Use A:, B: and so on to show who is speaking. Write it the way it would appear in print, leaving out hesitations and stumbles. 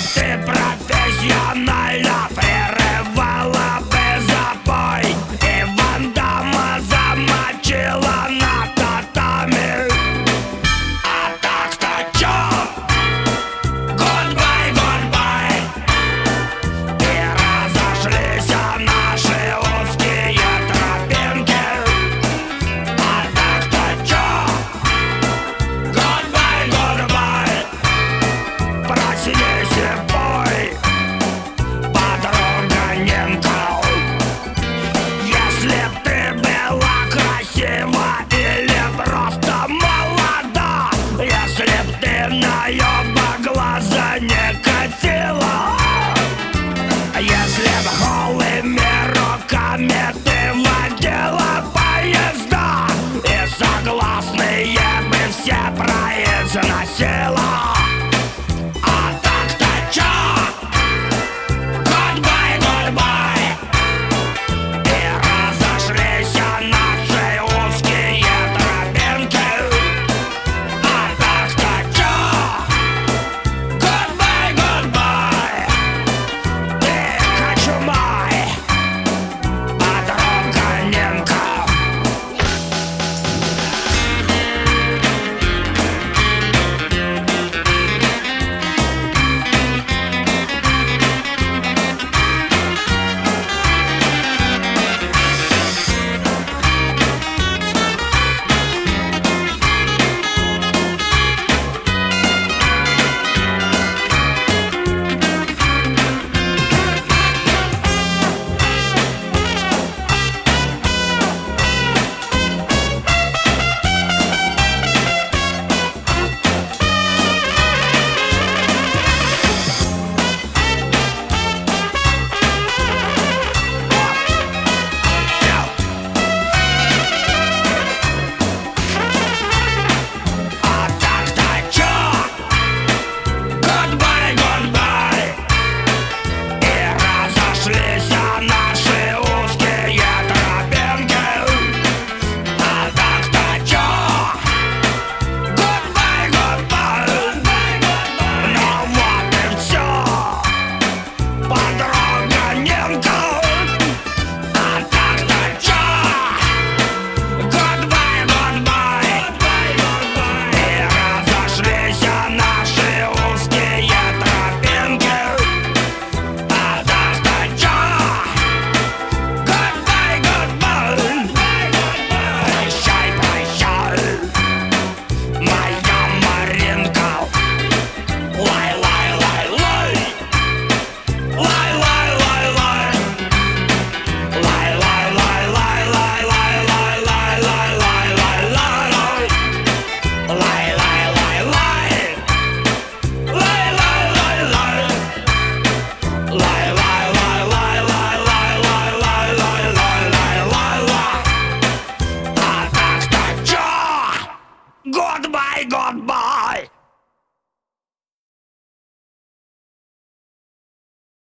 A: ты профессионально прерывала бы запой и Ван Дамма замочила на татами. А так-то чё? Goodbye, goodbye. И разошлись наши узкие тропинки. А так-то чё? Goodbye, goodbye. Проснись и пой, подруга Нинкл. Если б ты была красива или просто молода, если б ты на оба глаза не катила, если б голыми руками ты водила поезда и согласные бы все произносила.